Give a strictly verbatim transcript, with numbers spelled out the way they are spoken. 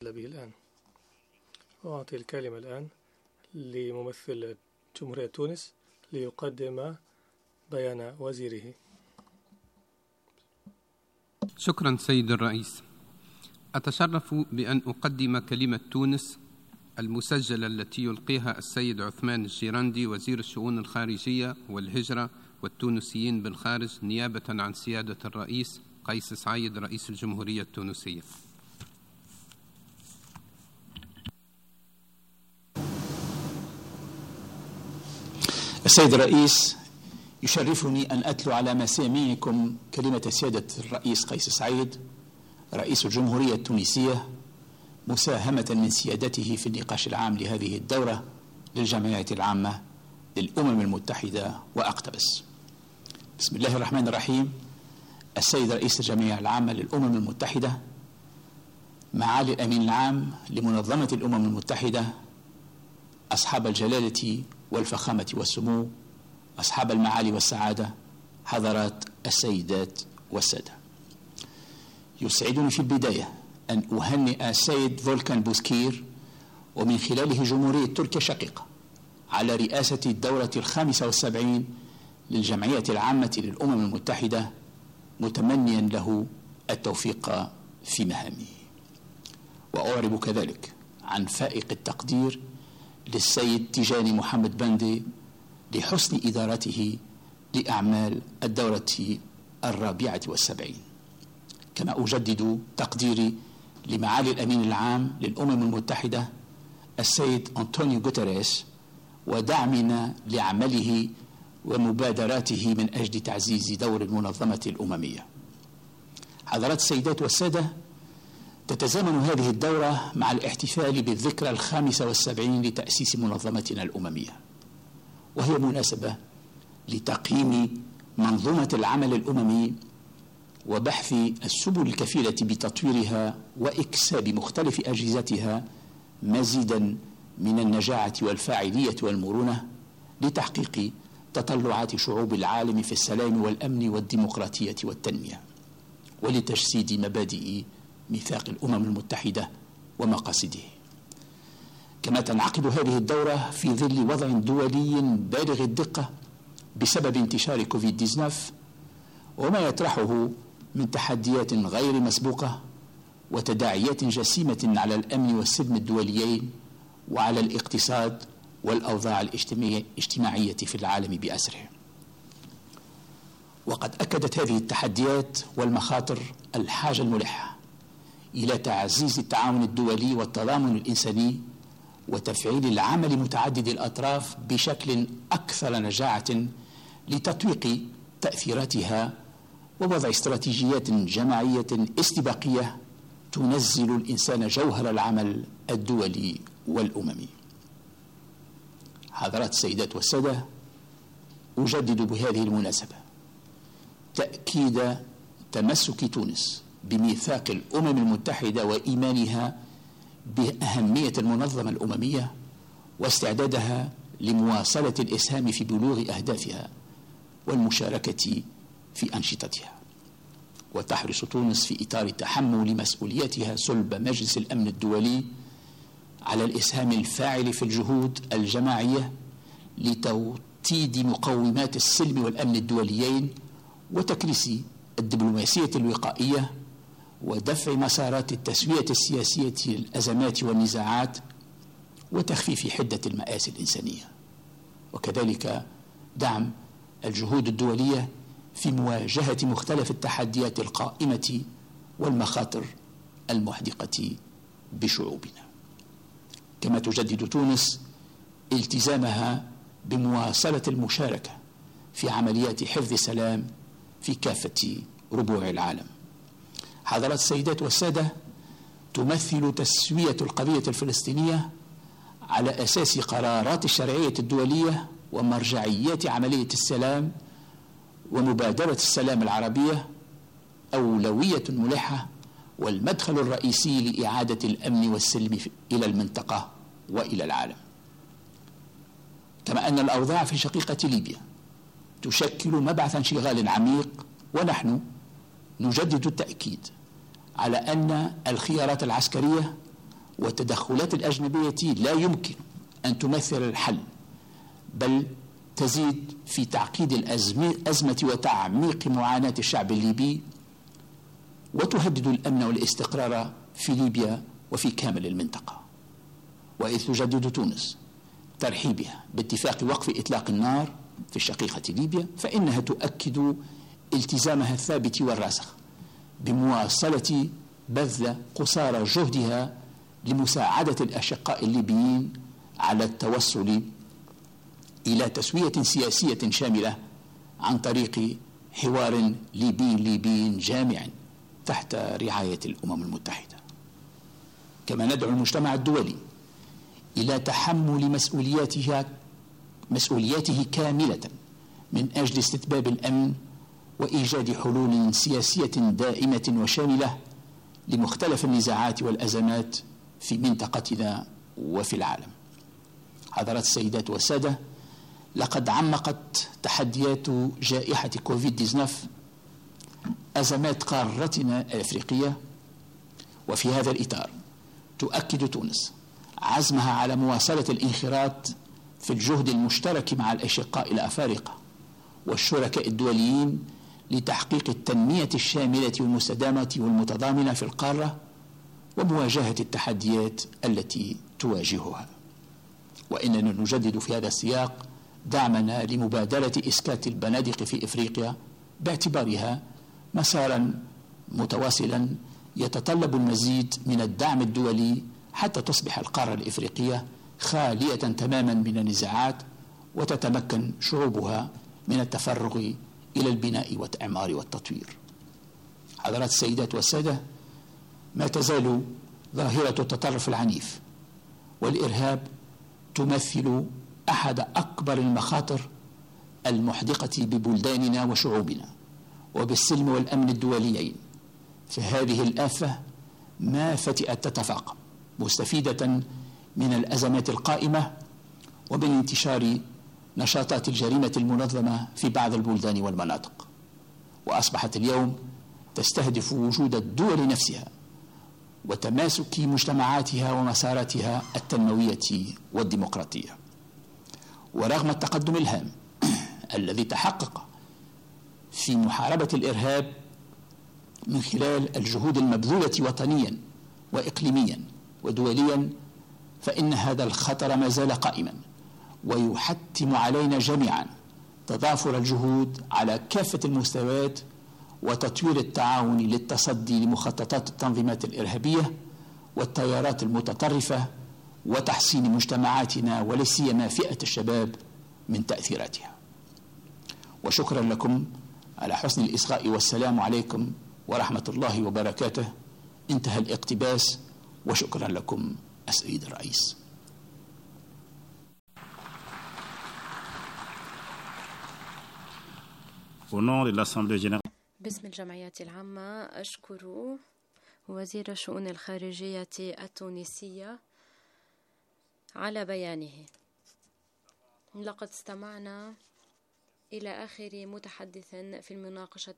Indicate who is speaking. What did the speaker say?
Speaker 1: نتحلى به الآن. وأعطي الكلمة الآن لممثل جمهورية تونس ليقدم بيان وزيره.
Speaker 2: شكرا سيد الرئيس. أتشرف بأن أقدم كلمة تونس المسجلة التي يلقيها السيد عثمان الجيرندي وزير الشؤون الخارجية والهجرة والتونسيين بالخارج نيابة عن سيادة الرئيس قيس سعيد رئيس الجمهورية التونسية.
Speaker 3: السيد الرئيس، يشرفني أن أتلو على مسامعكم كلمة سيادة الرئيس قيس سعيد رئيس الجمهورية التونسية مساهمة من سيادته في النقاش العام لهذه الدورة للجمعية العامة للأمم المتحدة وأقتبس. بسم الله الرحمن الرحيم. السيد رئيس الجمعية العامة للأمم المتحدة، معالي الأمين العام لمنظمة الأمم المتحدة، أصحاب الجلالة والفخامة والسمو، أصحاب المعالي والسعادة، حضرات السيدات والسادة، يسعدني في البداية أن أهنئ السيد فولكان بوسكير ومن خلاله جمهورية تركيا الشقيقة على رئاسة الدورة الخامسة والسبعين للجمعية العامة للأمم المتحدة، متمنيا له التوفيق في مهامه. وأعرب كذلك عن فائق التقدير للسيد تيجاني محمد بندي لحسن إدارته لأعمال الدورة الرابعة والسبعين. كما أجدد تقديري لمعالي الأمين العام للأمم المتحدة السيد أنطونيو غوتيريس ودعمنا لعمله ومبادراته من أجل تعزيز دور المنظمة الأممية. حضرات السيدات والسادة، تتزامن هذه الدورة مع الاحتفال بالذكرى الخامسة والسبعين لتأسيس منظمتنا الأممية، وهي مناسبة لتقييم منظومة العمل الأممي وبحث السبل الكفيلة بتطويرها وإكساب مختلف أجهزتها مزيدا من النجاعة والفاعلية والمرونة لتحقيق تطلعات شعوب العالم في السلام والأمن والديمقراطية والتنمية، ولتجسيد مبادئ ميثاق الأمم المتحدة ومقاصده. كما تنعقد هذه الدورة في ظل وضع دولي بالغ الدقة بسبب انتشار كوفيد تسعة عشر وما يطرحه من تحديات غير مسبوقة وتداعيات جسيمة على الأمن والسلم الدوليين وعلى الاقتصاد والأوضاع الاجتماعية في العالم بأسره. وقد أكدت هذه التحديات والمخاطر الحاجة الملحة إلى تعزيز التعاون الدولي والتضامن الإنساني وتفعيل العمل متعدد الأطراف بشكل أكثر نجاعة لتطويق تأثيراتها ووضع استراتيجيات جماعية استباقية تنزل الإنسان جوهر العمل الدولي والأممي. حضرات السيدات والسادة، أجدد بهذه المناسبة تأكيد تمسك تونس بميثاق الأمم المتحدة وإيمانها بأهمية المنظمة الأممية واستعدادها لمواصلة الإسهام في بلوغ أهدافها والمشاركة في أنشطتها. وتحرص تونس في إطار تحمل مسؤولياتها صلب مجلس الأمن الدولي على الإسهام الفاعل في الجهود الجماعية لتوطيد مقومات السلم والأمن الدوليين وتكريس الدبلوماسية الوقائية ودفع مسارات التسوية السياسية للأزمات والنزاعات وتخفيف حدة المآسي الإنسانية، وكذلك دعم الجهود الدولية في مواجهة مختلف التحديات القائمة والمخاطر المحدقة بشعوبنا. كما تجدد تونس التزامها بمواصلة المشاركة في عمليات حفظ السلام في كافة ربوع العالم. حضرات السيدات والسادة، تمثل تسوية القضية الفلسطينية على أساس قرارات الشرعية الدولية ومرجعيات عملية السلام ومبادرة السلام العربية أولوية ملحة والمدخل الرئيسي لإعادة الأمن والسلم إلى المنطقة وإلى العالم. كما أن الأوضاع في شقيقة ليبيا تشكل مبعث انشغال عميق، ونحن نجدد التأكيد على أن الخيارات العسكرية والتدخلات الأجنبية لا يمكن أن تمثل الحل، بل تزيد في تعقيد الأزمة وتعميق معاناة الشعب الليبي، وتهدد الأمن والاستقرار في ليبيا وفي كامل المنطقة. وإذ تجدد تونس ترحيبها باتفاق وقف إطلاق النار في الشقيقة ليبيا، فإنها تؤكد التزامها الثابت والراسخ بمواصلة بذل قصارى جهدها لمساعدة الأشقاء الليبيين على التوصل إلى تسوية سياسية شاملة عن طريق حوار ليبي ليبي جامع تحت رعاية الأمم المتحدة. كما ندعو المجتمع الدولي إلى تحمل مسؤولياتها مسؤولياته كاملة من أجل استتباب الأمن وإيجاد حلول سياسية دائمة وشاملة لمختلف النزاعات والأزمات في منطقتنا وفي العالم. حضرات السيدات والسادة، لقد عمقت تحديات جائحة كوفيد تسعة عشر أزمات قارتنا الأفريقية، وفي هذا الإطار تؤكد تونس عزمها على مواصلة الانخراط في الجهد المشترك مع الأشقاء الأفارقة والشركاء الدوليين لتحقيق التنمية الشاملة والمستدامة والمتضامنة في القارة ومواجهة التحديات التي تواجهها. وإننا نجدد في هذا السياق دعمنا لمبادرة إسكات البنادق في إفريقيا باعتبارها مسارا متواصلا يتطلب المزيد من الدعم الدولي حتى تصبح القارة الإفريقية خالية تماما من النزاعات وتتمكن شعوبها من التفرغ إلى البناء والإعمار والتطوير. حضرات السيدات والسادة، ما تزال ظاهرة التطرف العنيف والإرهاب تمثل أحد أكبر المخاطر المحدقة ببلداننا وشعوبنا وبالسلم والأمن الدوليين. فهذه الآفة ما فتئت تتفاقم مستفيدة من الأزمات القائمة ومن انتشار نشاطات الجريمة المنظمة في بعض البلدان والمناطق، وأصبحت اليوم تستهدف وجود الدول نفسها وتماسك مجتمعاتها ومساراتها التنموية والديمقراطية. ورغم التقدم الهام الذي تحقق في محاربة الإرهاب من خلال الجهود المبذولة وطنيا وإقليميا ودوليا، فإن هذا الخطر ما زال قائما، ويحتم علينا جميعا تضافر الجهود على كافة المستويات وتطوير التعاون للتصدي لمخططات التنظيمات الإرهابية والتيارات المتطرفة وتحسين مجتمعاتنا ولا سيما فئة الشباب من تأثيراتها. وشكرا لكم على حسن الإصغاء، والسلام عليكم ورحمة الله وبركاته. انتهى الاقتباس، وشكرا لكم السيد الرئيس.
Speaker 4: باسم الجمعيات العامة أشكر وزير الشؤون الخارجية التونسية على بيانه. لقد استمعنا إلى آخر متحدث في المناقشة